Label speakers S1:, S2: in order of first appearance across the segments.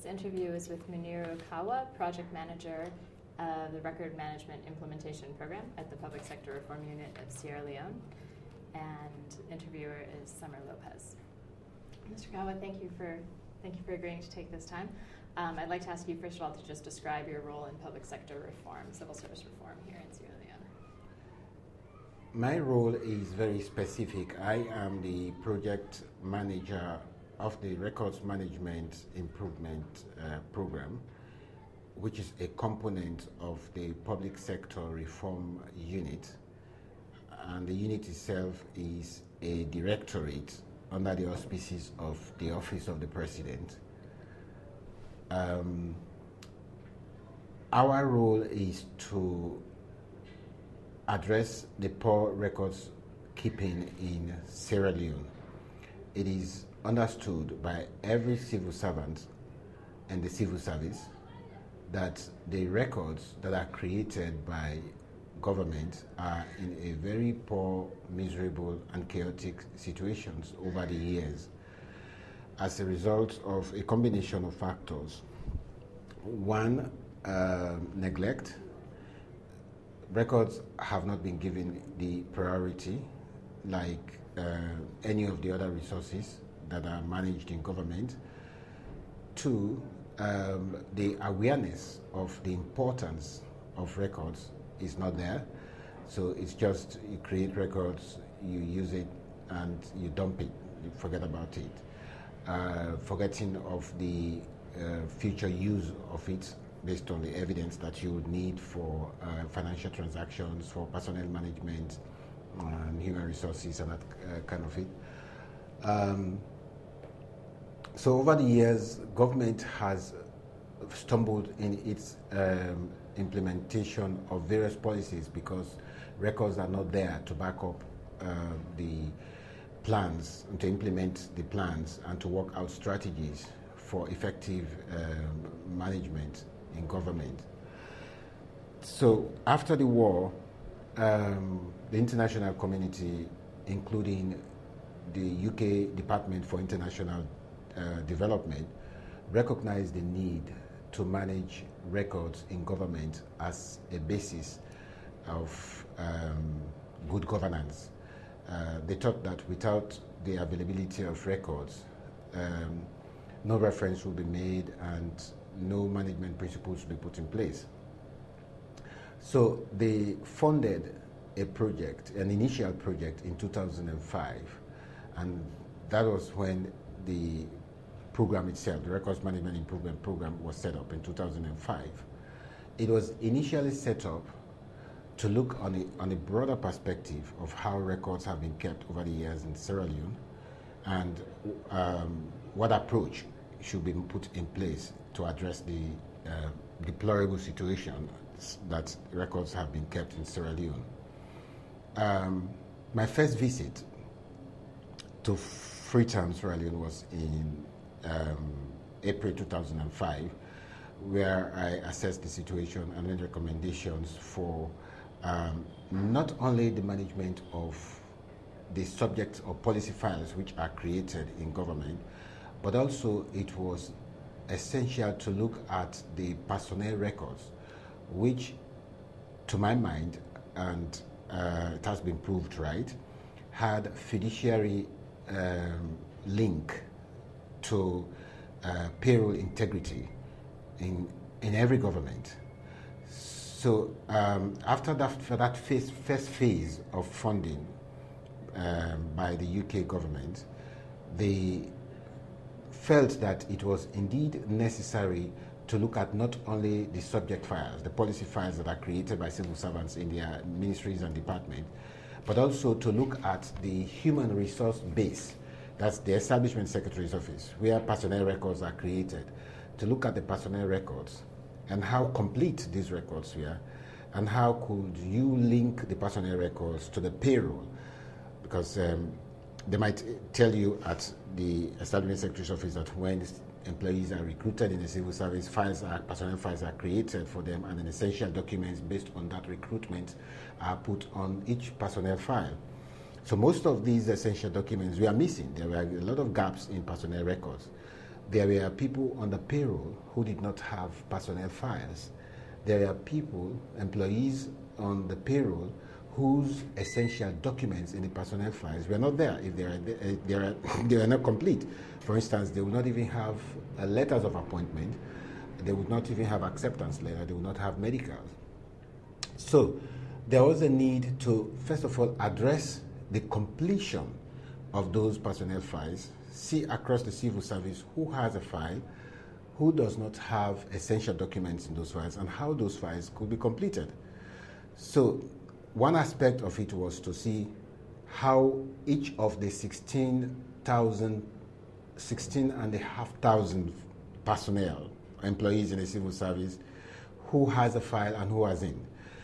S1: interview is with Muniru Kawa, Project Manager of the Record Management Implementation Program at the Public Sector Reform Unit of Sierra Leone. And interviewer is Summer Lopez. Mr. Kawa, thank you for agreeing to take this time. I'd like to ask you, first of all, to just describe your role in public sector reform, civil service reform here in Sierra Leone.
S2: My role is very specific. I am the project manager of the Records Management Improvement Program, which is a component of the Public Sector Reform Unit. And the unit itself is a directorate under the auspices of the Office of the President. Our role is to address the poor records keeping in Sierra Leone. It is understood by every civil servant and the civil service that the records that are created by government are in a very poor, miserable, and chaotic situations over the years as a result of a combination of factors. One, neglect. Records have not been given the priority like any of the other resources that are managed in government. Two, the awareness of the importance of records is not there. So it's just you create records, you use it, and you dump it, you forget about it. Forgetting of the future use of it based on the evidence that you would need for financial transactions, for personnel management, and human resources, and that kind of it. So over the years, government has stumbled in its implementation of various policies because records are not there to back up the plans, and to implement the plans, and to work out strategies for effective management in government. So after the war, the international community, including the UK Department for International Development, recognized the need to manage records in government as a basis of good governance. They thought that without the availability of records, no reference will be made and no management principles will be put in place. So they funded a project, an initial project in 2005, and that was when the program itself, the Records Management Improvement Program, was set up in 2005. It was initially set up to look on a broader perspective of how records have been kept over the years in Sierra Leone, and what approach should be put in place to address the deplorable situation that records have been kept in Sierra Leone. My first visit to Freetown, Sierra Leone was in April 2005, where I assessed the situation and made recommendations for not only the management of the subject or policy files which are created in government, but also it was essential to look at the personnel records, which, to my mind, and it has been proved right, had fiduciary link to payroll integrity in every government. So after that first phase of funding by the UK government, they felt that it was indeed necessary to look at not only the subject files, the policy files that are created by civil servants in their ministries and departments, but also to look at the human resource base, that's the Establishment Secretary's Office, where personnel records are created, to look at the personnel records and how complete these records were, and how could you link the personnel records to the payroll, because they might tell you at the Establishment Secretary's Office that when employees are recruited in the civil service, personnel files are created for them, and then essential documents based on that recruitment are put on each personnel file. So most of these essential documents we are missing. There were a lot of gaps in personnel records. there were people on the payroll who did not have personnel files. There are people, employees on the payroll, whose essential documents in the personnel files were not there. If they are not complete. For instance, they would not even have letters of appointment. They would not even have acceptance letter. They would not have medicals. So there was a need to, first of all, address the completion of those personnel files, see across the civil service who has a file, who does not have essential documents in those files, and how those files could be completed. So one aspect of it was to see how each of the 16,500 personnel, employees in the civil service, who has a file and who hasn't.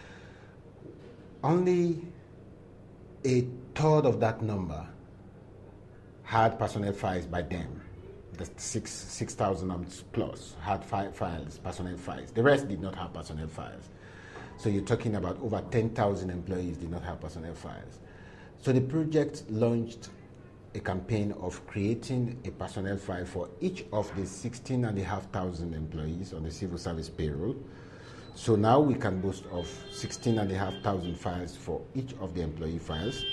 S2: Only a third of that number had personnel files by them. The 6,000 plus had files, personnel files. The rest did not have personnel files. So you're talking about over 10,000 employees did not have personnel files. So the project launched a campaign of creating a personnel file for each of the 16,500 employees on the civil service payroll. So now we can boast of 16,500 files for each of the employee files.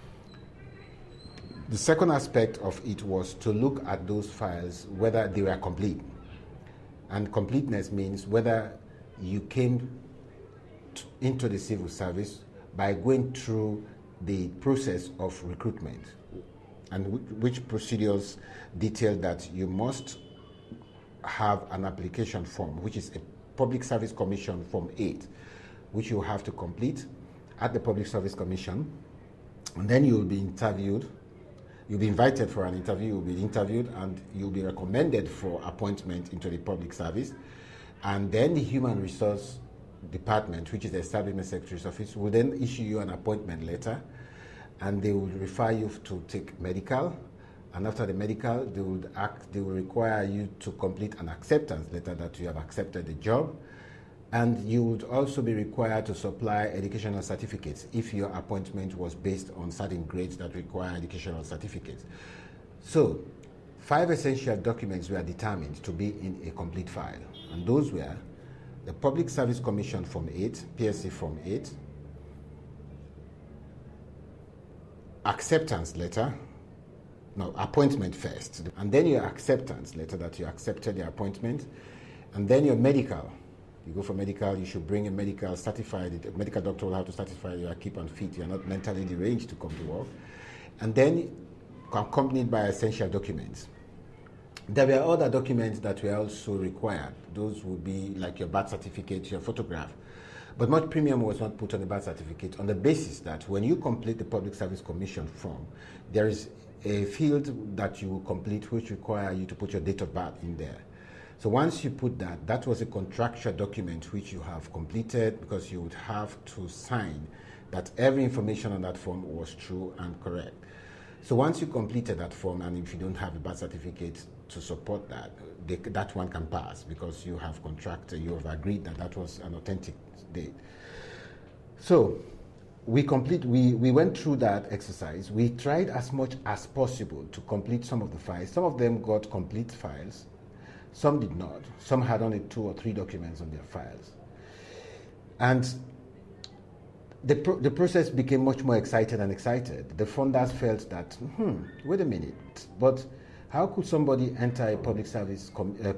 S2: The second aspect of it was to look at those files, whether they were complete. And completeness means whether you came into the civil service by going through the process of recruitment, and which procedures detail that you must have an application form, which is a Public Service Commission Form 8, which you have to complete at the Public Service Commission, and then you will be interviewed. You'll be invited for an interview, you'll be interviewed, and you'll be recommended for appointment into the public service. And then the Human Resource Department, which is the Establishment Secretary's Office, will then issue you an appointment letter, and they will refer you to take medical. And after the medical, they will require you to complete an acceptance letter that you have accepted the job. And you would also be required to supply educational certificates if your appointment was based on certain grades that require educational certificates. So 5 essential documents were determined to be in a complete file. And those were the Public Service Commission Form 8, PSC Form 8, acceptance letter, no, appointment first, and then your acceptance letter that you accepted the appointment, and then your medical. You go for medical, you should bring a medical certified. The medical doctor will have to certify you are keep on fit, you are not mentally deranged to come to work. And then accompanied by essential documents. There were other documents that were also required. Those would be like your birth certificate, your photograph. But much premium was not put on the birth certificate on the basis that when you complete the Public Service Commission form, there is a field that you will complete which require you to put your date of birth in there. So once you put that, that was a contractual document which you have completed, because you would have to sign that every information on that form was true and correct. So once you completed that form, and if you don't have a birth certificate to support that, that one can pass, because you have contracted, you have agreed that that was an authentic date. So we went through that exercise. We tried as much as possible to complete some of the files. Some of them got complete files. Some did not. Some had only 2 or 3 documents on their files. And the process became much more excited. The funders felt that, wait a minute, but how could somebody enter a public service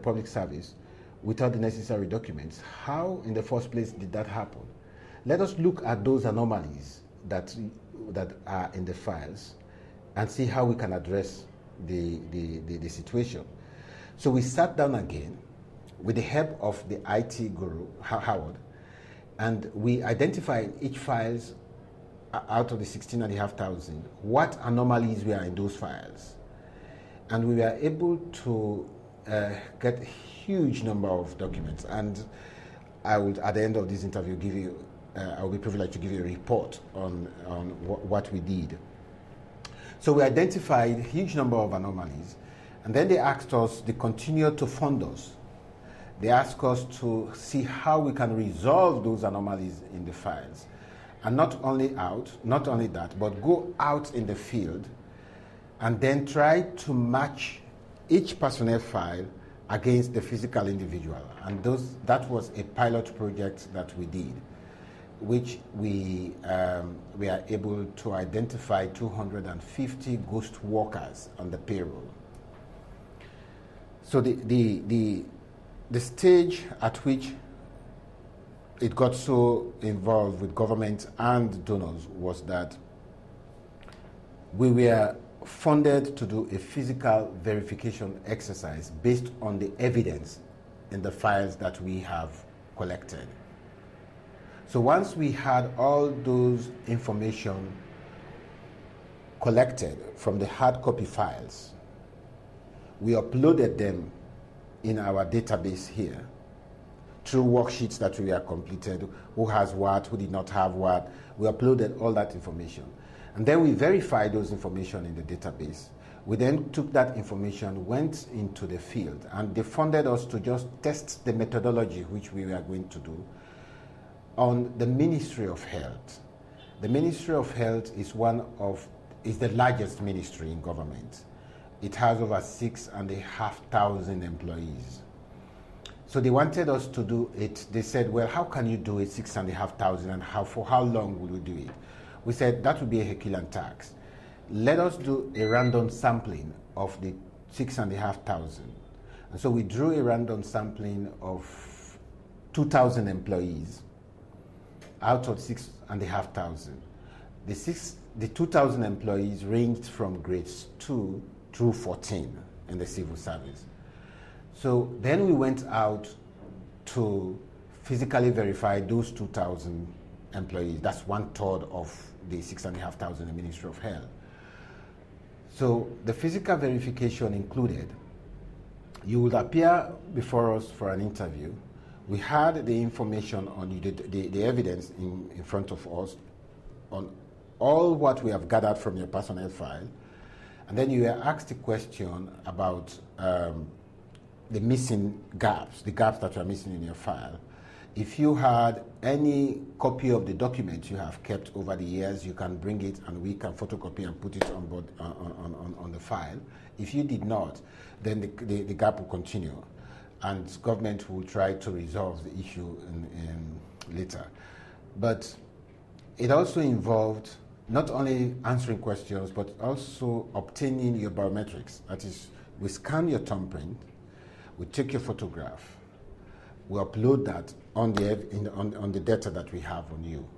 S2: without the necessary documents? How, in the first place, did that happen? Let us look at those anomalies that are in the files and see how we can address the situation. So we sat down again with the help of the IT guru, Howard, and we identified each files out of the 16,500, what anomalies were in those files. And we were able to get a huge number of documents. And I would, at the end of this interview, give you, I will be privileged to give you a report on what we did. So we identified a huge number of anomalies. And then they asked us, they continued to fund us. They asked us to see how we can resolve those anomalies in the files. And not only that, but go out in the field and then try to match each personnel file against the physical individual. And that was a pilot project that we did, which we are able to identify 250 ghost workers on the payroll. So the stage at which it got so involved with government and donors was that we were funded to do a physical verification exercise based on the evidence in the files that we have collected. So once we had all those information collected from the hard copy files, we uploaded them in our database here through worksheets that we have completed, who has what, who did not have what. We uploaded all that information. And then we verified those information in the database. We then took that information, went into the field, and they funded us to just test the methodology which we were going to do on the Ministry of Health. The Ministry of Health is the largest ministry in government. It has over 6,500 employees. So they wanted us to do it. They said, well, how can you do it 6,500 and for how long will we do it? We said that would be a Herculean task. Let us do a random sampling of the 6,500. And so we drew a random sampling of 2,000 employees out of 6,500. The 2,000 employees ranged from grades 2 through 14 in the civil service. So then we went out to physically verify those 2,000 employees. That's 1/3 of the 6,500 in the Ministry of Health. So the physical verification included, you would appear before us for an interview. We had the information on the evidence in front of us on all what we have gathered from your personnel file. And then you were asked a question about the missing gaps, the gaps that are missing in your file. If you had any copy of the document you have kept over the years, you can bring it and we can photocopy and put it on board on the file. If you did not, then the gap will continue, and government will try to resolve the issue later. But it also involved not only answering questions, but also obtaining your biometrics. That is, we scan your thumbprint, we take your photograph, we upload that on the data that we have on you.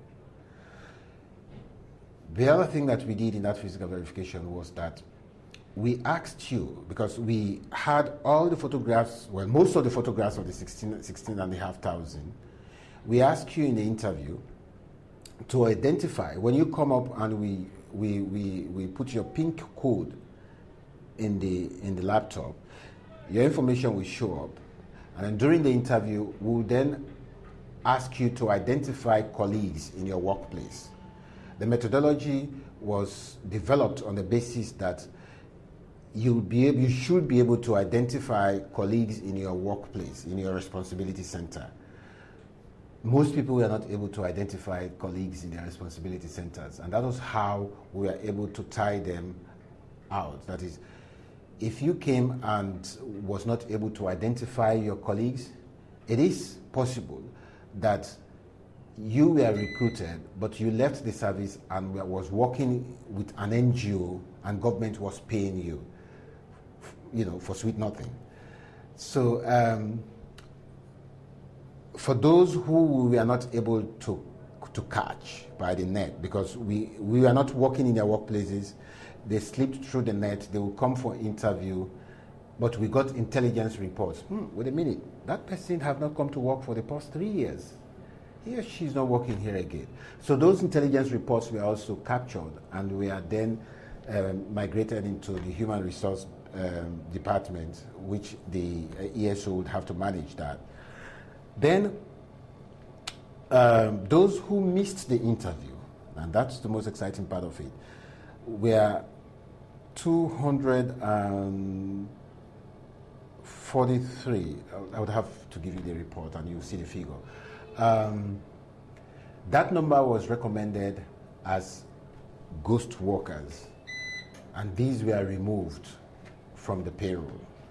S2: The other thing that we did in that physical verification was that we asked you, because we had all the photographs, well, most of the photographs of the 16,500, we asked you in the interview to identify, when you come up and we put your pink code in the laptop, your information will show up. And then during the interview, we'll then ask you to identify colleagues in your workplace. The methodology was developed on the basis that you should be able to identify colleagues in your workplace, in your responsibility center. Most people were not able to identify colleagues in their responsibility centers, and that was how we were able to tie them out. That is, if you came and was not able to identify your colleagues, it is possible that you were recruited, but you left the service and was working with an NGO and government was paying you, for sweet nothing. So for those who we were not able to catch by the net, because we were not working in their workplaces, they slipped through the net, they will come for interview, but we got intelligence reports. Wait a minute, that person have not come to work for the past 3 years. He or she's not working here again. So those intelligence reports were also captured, and we are then migrated into the human resource department, which the ESO would have to manage that. Then those who missed the interview, and that's the most exciting part of it, were 243. I would have to give you the report and you'll see the figure. That number was recommended as ghost workers, and these were removed from the payroll.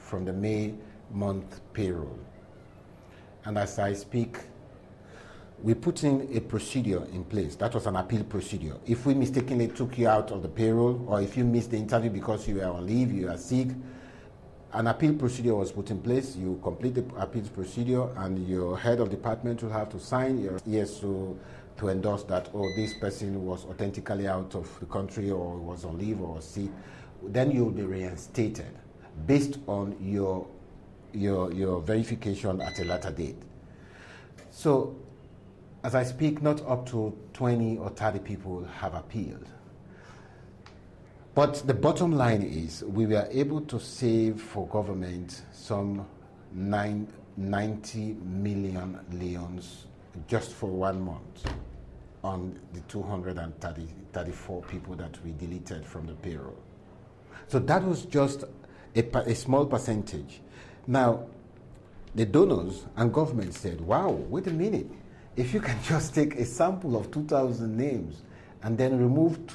S2: from the May month payroll. And as I speak, we put in a procedure in place. That was an appeal procedure. If we mistakenly took you out of the payroll, or if you missed the interview because you were on leave, you are sick, an appeal procedure was put in place. You complete the appeal procedure, and your head of department will have to sign your yes to endorse that, oh, this person was authentically out of the country, or was on leave, or sick. Then you will be reinstated based on your verification at a later date. So, as I speak, not up to 20 or 30 people have appealed. But the bottom line is we were able to save for government some 90 million leons just for 1 month on the 234 people that we deleted from the payroll. So that was just a small percentage. Now, the donors and government said, wow, wait a minute. If you can just take a sample of 2,000 names and then remove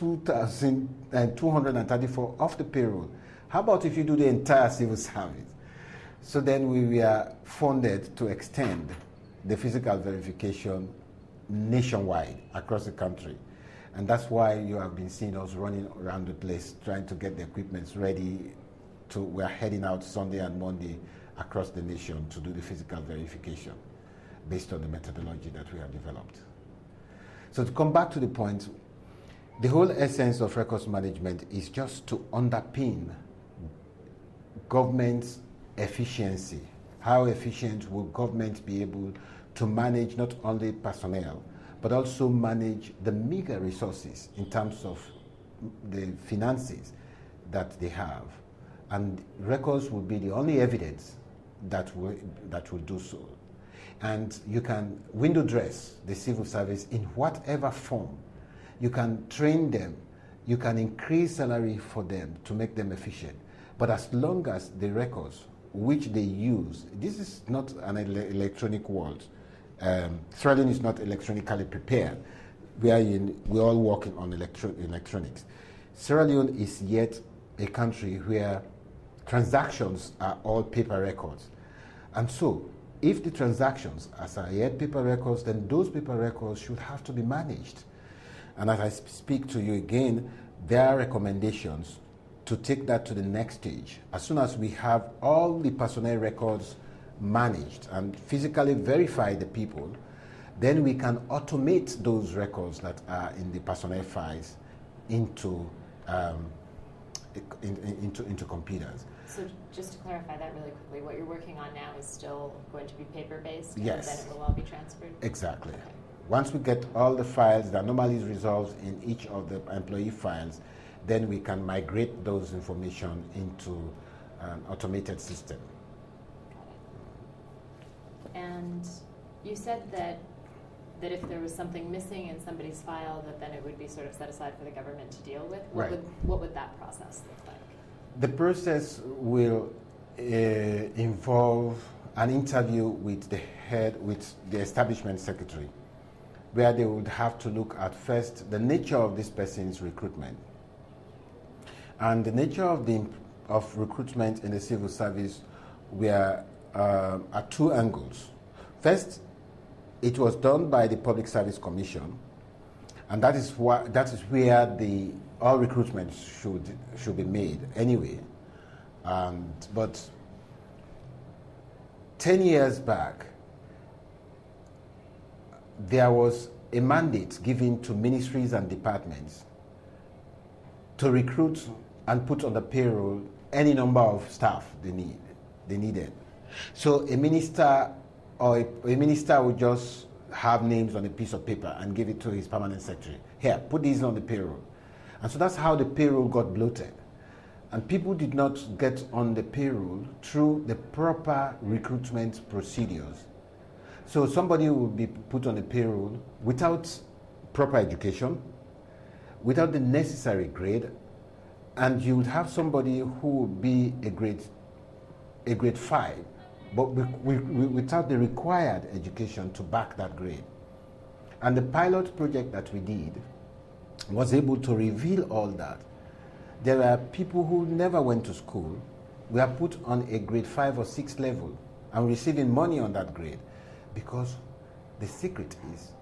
S2: 2,234 off the payroll, how about if you do the entire civil service? So then we were funded to extend the physical verification nationwide across the country. And that's why you have been seeing us running around the place trying to get the equipment ready. We're heading out Sunday and Monday across the nation to do the physical verification based on the methodology that we have developed. So to come back to the point, the whole essence of records management is just to underpin government's efficiency. How efficient will government be able to manage not only personnel, but also manage the meager resources in terms of the finances that they have. And records will be the only evidence that will do so. And you can window dress the civil service in whatever form. You can train them. You can increase salary for them to make them efficient. But as long as the records which they use, this is not an electronic world. Sierra Leone is not electronically prepared. We're all working on electronics. Sierra Leone is yet a country where transactions are all paper records. And so, if the transactions are yet paper records, then those paper records should have to be managed. And as I speak to you again, there are recommendations to take that to the next stage. As soon as we have all the personnel records managed and physically verify the people, then we can automate those records that are in the personnel files into computers.
S1: So just to clarify that really quickly, what you're working on now is still going to be paper-based?
S2: Yes.
S1: And then it will all be transferred?
S2: Exactly.
S1: Okay.
S2: Once we get all the files that normally is resolved in each of the employee files, then we can migrate those information into an automated system.
S1: Got it. And you said that if there was something missing in somebody's file, that then it would be sort of set aside for the government to deal with. What would that process look like?
S2: The process will involve an interview with the establishment secretary, where they would have to look at first the nature of this person's recruitment. And the nature of recruitment in the civil service were at two angles. First, it was done by the Public Service Commission, and that is where all recruitment should be made anyway. But 10 years back, there was a mandate given to ministries and departments to recruit and put on the payroll any number of staff they needed. So a minister would just have names on a piece of paper and give it to his permanent secretary. Here, put these on the payroll. And so that's how the payroll got bloated. And people did not get on the payroll through the proper recruitment procedures. So somebody would be put on the payroll without proper education, without the necessary grade, and you would have somebody who would be a grade 5, but without the required education to back that grade. And the pilot project that we did was able to reveal all that. There are people who never went to school, we are put on a grade 5 or 6 level and receiving money on that grade, because the secret is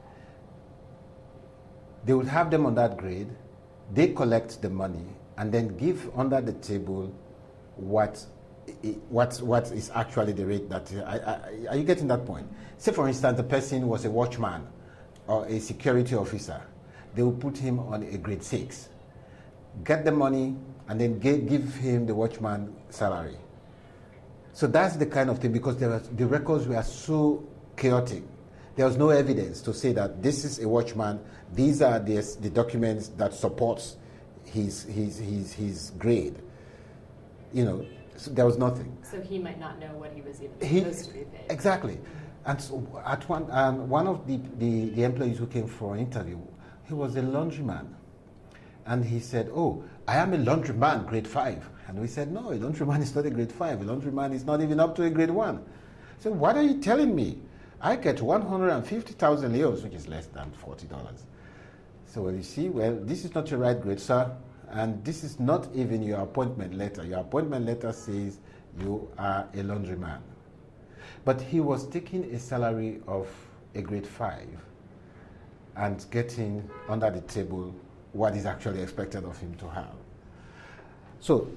S2: they would have them on that grade, they collect the money, and then give under the table what is actually the rate that... are you getting that point? Say, for instance, the person was a watchman or a security officer. They will put him on a grade 6, get the money, and then give him the watchman salary. So that's the kind of thing, because the records were so chaotic. There was no evidence to say that this is a watchman, these are the documents that supports his grade. You know, so there was nothing.
S1: So he might not know what he was even supposed to be paid.
S2: Exactly. And so at one of the employees who came for an interview, he was a laundryman. And he said, "Oh, I am a laundryman, grade 5. And we said, "No, a laundryman is not a grade 5. A laundryman is not even up to a grade 1. So what are you telling me? I get 150,000 leos, which is less than $40. So well, you see, well, this is not your right grade, sir. And this is not even your appointment letter. Your appointment letter says you are a laundryman." But he was taking a salary of a grade 5 and getting under the table what is actually expected of him to have. So,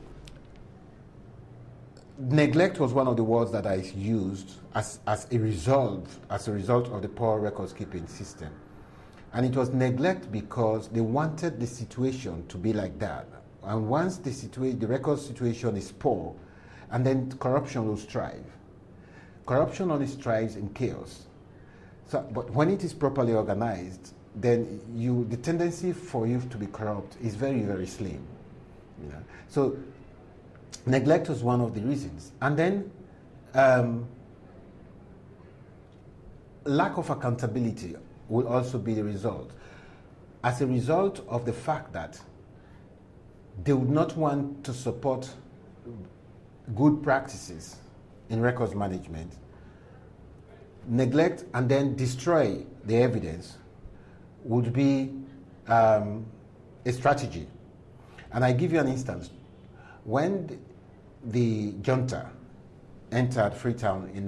S2: neglect was one of the words that I used as a result of the poor records keeping system. And it was neglect because they wanted the situation to be like that. And once the record situation is poor, and then corruption will strive. Corruption only strives in chaos. So, but when it is properly organized, then the tendency for you to be corrupt is very, very slim. You know? So neglect was one of the reasons. And then lack of accountability will also be the result. As a result of the fact that they would not want to support good practices in records management, neglect and then destroy the evidence would be a strategy. And I give you an instance. When the junta entered Freetown in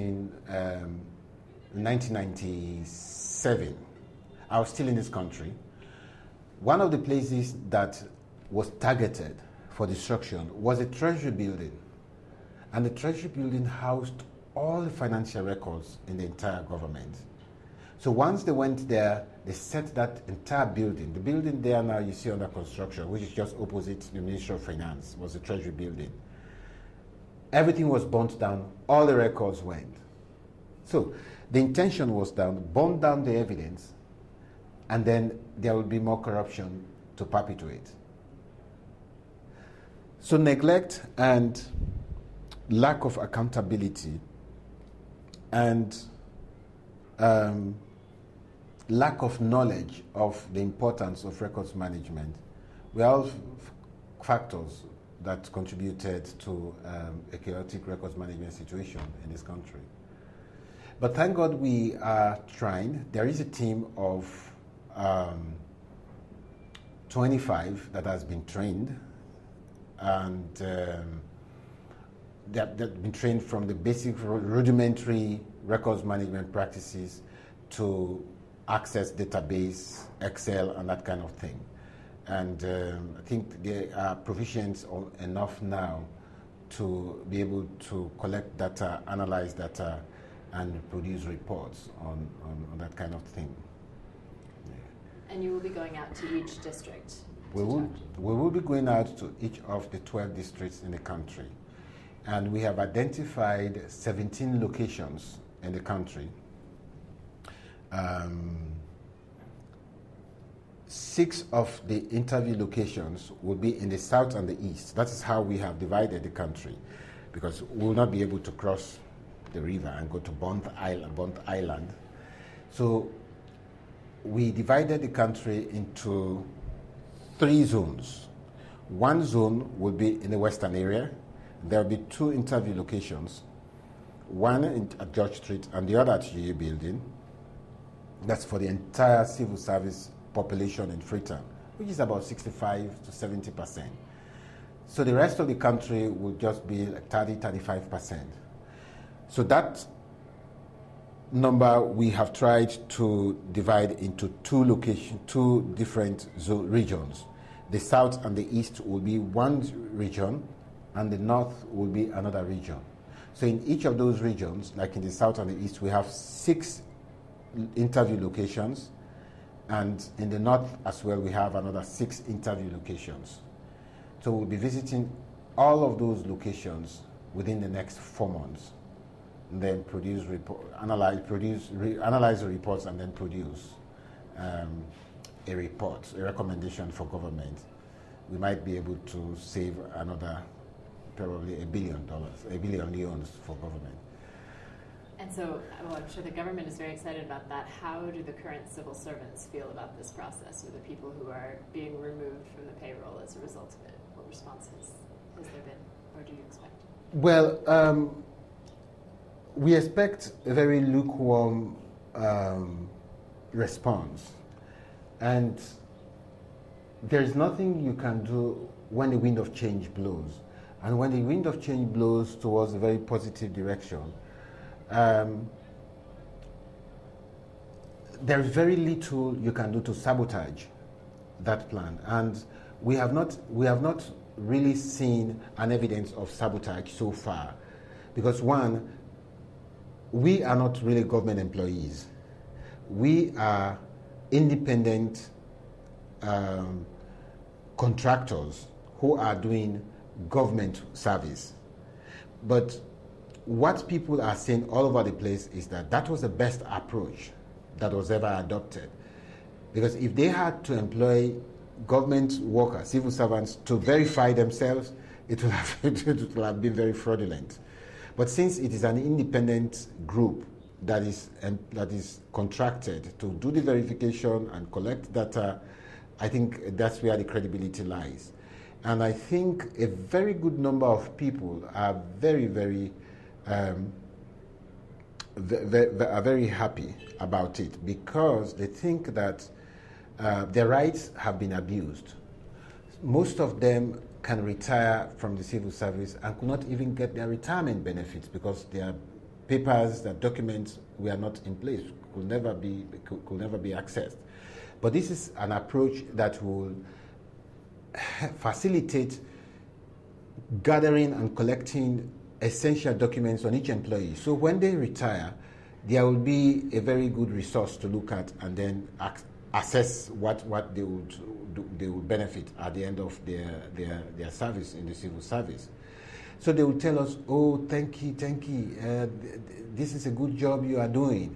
S2: 1997, I was still in this country. One of the places that was targeted for destruction was a treasury building. And the treasury building housed all the financial records in the entire government. So once they went there, they set that entire building. The building there now you see under construction, which is just opposite the Ministry of Finance, was the treasury building. Everything was burnt down, all the records went. So the intention was burn down the evidence, and then there will be more corruption to perpetuate. So neglect and lack of accountability and lack of knowledge of the importance of records management were all factors that contributed to a chaotic records management situation in this country. But thank God we are trying. There is a team of 25 that has been trained, and they've been trained from the basic rudimentary records management practices to access database, Excel, and that kind of thing. And I think they are proficient enough now to be able to collect data, analyze data, and produce reports on that kind of thing. Yeah.
S1: And you will be going out to each district?
S2: We will be going out to each of the 12 districts in the country. And we have identified 17 locations in the country. 6 of the interview locations will be in the south and the east. That is how we have divided the country, because we will not be able to cross the river and go to Bond Island. So we divided the country into 3 zones. One zone will be in the western area. There will be 2 interview locations, one at George Street and the other at UA Building. That's for the entire civil service population in Freetown, which is about 65 to 70%. So the rest of the country will just be like 30-35%. So that number we have tried to divide into two different regions. The south and the east will be one region, and the north will be another region. So in each of those regions, like in the south and the east, we have 6 interview locations, and in the north as well, we have another 6 interview locations. So we'll be visiting all of those locations within the next 4 months, and then analyze the reports, and then produce a report, a recommendation for government. We might be able to save another probably $1 billion loans for government.
S1: And so, well, I'm sure the government is very excited about that. How do the current civil servants feel about this process, or the people who are being removed from the payroll as a result of it? What response has there been, or do you expect?
S2: Well, we expect a very lukewarm response. And there's nothing you can do when the wind of change blows. And when the wind of change blows towards a very positive direction, there's very little you can do to sabotage that plan. And we have not really seen an evidence of sabotage so far. Because one, we are not really government employees. We are independent contractors who are doing government service. But what people are saying all over the place is that was the best approach that was ever adopted. Because if they had to employ government workers, civil servants, to verify themselves, it would have been very fraudulent. But since it is an independent group that is contracted to do the verification and collect data, I think that's where the credibility lies. And I think a very good number of people are very happy about it, because they think that their rights have been abused. Most of them can retire from the civil service and could not even get their retirement benefits because their papers, their documents were not in place, could never be accessed. But this is an approach that will facilitate gathering and collecting essential documents on each employee. So when they retire, there will be a very good resource to look at and then assess what they would benefit at the end of their service in the civil service. So they will tell us, oh, thank you, this is a good job you are doing.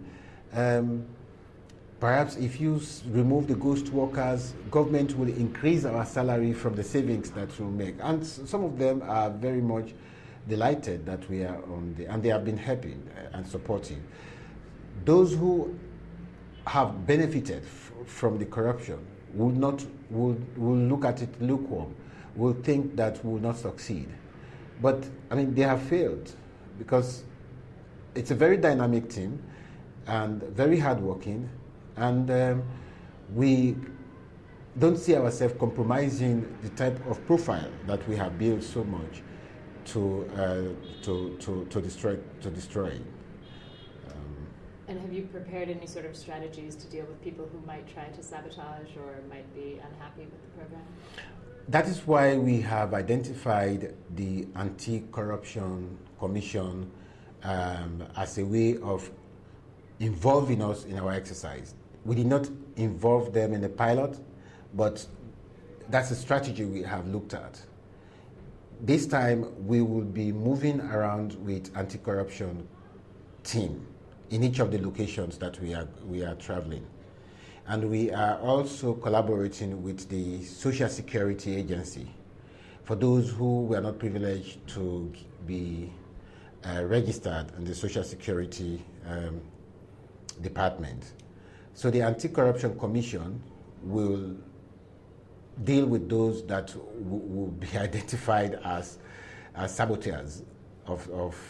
S2: Perhaps if you remove the ghost workers, government will increase our salary from the savings that we'll make. And some of them are very much delighted that we are and they have been happy and supportive. Those who have benefited from the corruption will look at it lukewarm, will think that we will not succeed. But, I mean, they have failed because it's a very dynamic team and very hardworking, and we don't see ourselves compromising the type of profile that we have built so much to destroy.
S1: And have you prepared any sort of strategies to deal with people who might try to sabotage or might be unhappy with the program?
S2: That is why we have identified the Anti-Corruption Commission as a way of involving us in our exercise. We did not involve them in the pilot, but that's a strategy we have looked at. This time we will be moving around with anti-corruption team in each of the locations that we are traveling. And we are also collaborating with the Social Security Agency for those who were not privileged to be registered in the Social Security Department. So the Anti-Corruption Commission will deal with those that will be identified as saboteurs of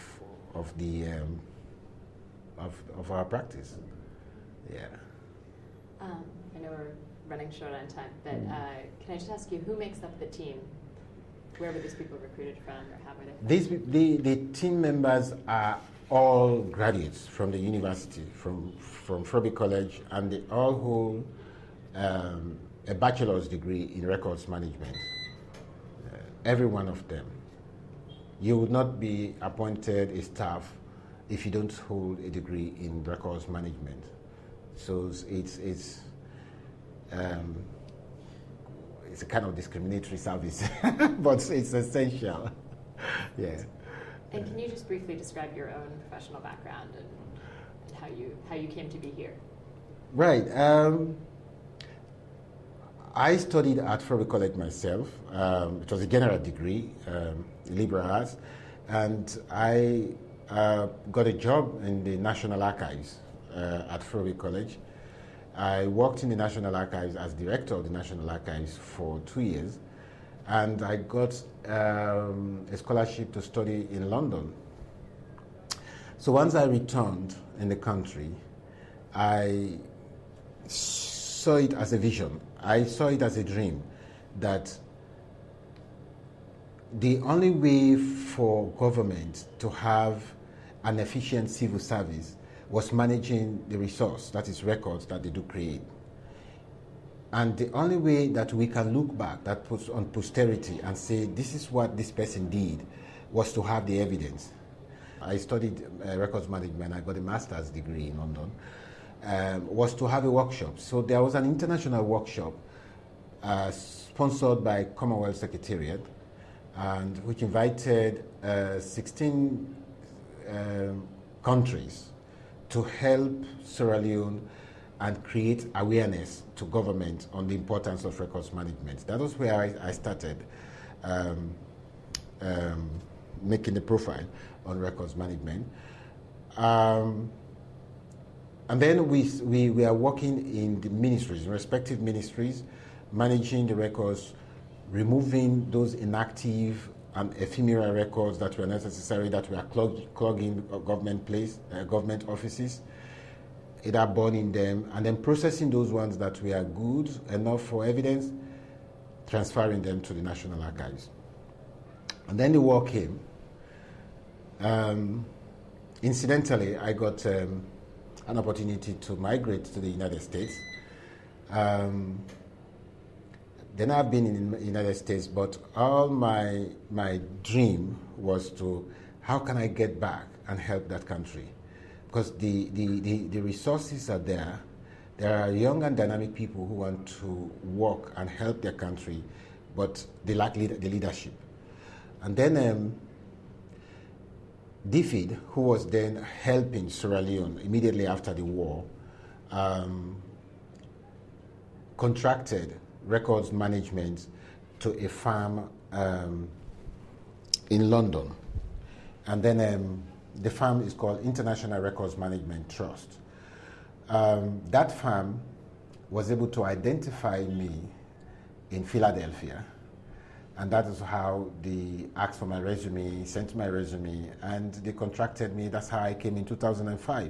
S2: our practice. Yeah.
S1: I know we're running short on time, but can I just ask you, who makes up the team? Where were these people recruited from, or how were they from?
S2: The team members are all graduates from the university, from Frobe College, and they all hold a bachelor's degree in records management. Every one of them. You would not be appointed a staff if you don't hold a degree in records management. So it's a kind of discriminatory service, but it's essential. Yeah.
S1: And can you just briefly describe your own professional background and how you came to be here?
S2: Right. I studied at Frobe College myself. It was a general degree, liberal arts, and I got a job in the National Archives at Frobe College. I worked in the National Archives as director of the National Archives for 2 years, and I got a scholarship to study in London. So once I returned in the country, I saw it as a vision. I saw it as a dream that the only way for government to have an efficient civil service was managing the resource, that is records that they do create. And the only way that we can look back that puts on posterity and say this is what this person did was to have the evidence. I studied records management. I got a master's degree in London. Was to have a workshop. So there was an international workshop sponsored by Commonwealth Secretariat, and which invited 16 countries to help Sierra Leone and create awareness to government on the importance of records management. That was where I started making the profile on records management. And then we are working in the ministries, respective ministries, managing the records, removing those inactive and ephemeral records that were necessary, that were clogging government offices, either burning them, and then processing those ones that were good enough for evidence, transferring them to the National Archives. And then the war came. Incidentally, I got an opportunity to migrate to the United States. Then I've been in the United States, but all my dream was to, how can I get back and help that country? Because the resources are there. There are young and dynamic people who want to work and help their country, but they lack the leadership. And then DFID, who was then helping Sierra Leone immediately after the war, contracted records management to a firm in London. And then the firm is called International Records Management Trust. That firm was able to identify me in Philadelphia, and that is how they asked for my resume, sent my resume, and they contracted me. That's how I came in 2005.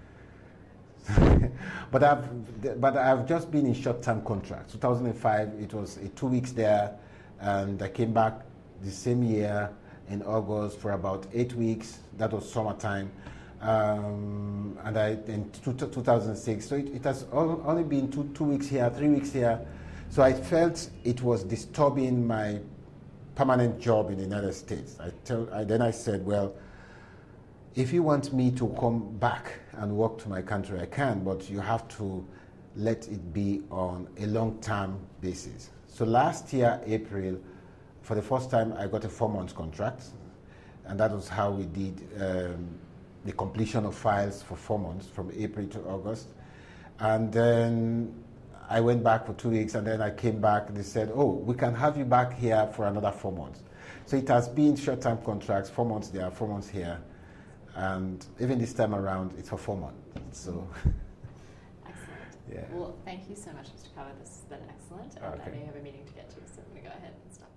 S2: But I've just been in short-term contracts. 2005, it was 2 weeks there, and I came back the same year in August for about 8 weeks. That was summertime, and in 2006. So it has only been two weeks here, 3 weeks here. So I felt it was disturbing my permanent job in the United States. Then I said, well, if you want me to come back and work to my country, I can, but you have to let it be on a long-term basis. So last year, April, for the first time, I got a 4-month contract, and that was how we did the completion of files for 4 months, from April to August. And then I went back for 2 weeks, and then I came back, and they said, oh, we can have you back here for another 4 months. So it has been short-term contracts, 4 months there, 4 months here. And even this time around, it's for 4 months. So,
S1: excellent.
S2: Yeah.
S1: Well, thank you so much, Mr. Kawa. This has been excellent. And
S2: Okay.
S1: I know you have a meeting to get to, so I'm going to go ahead and stop.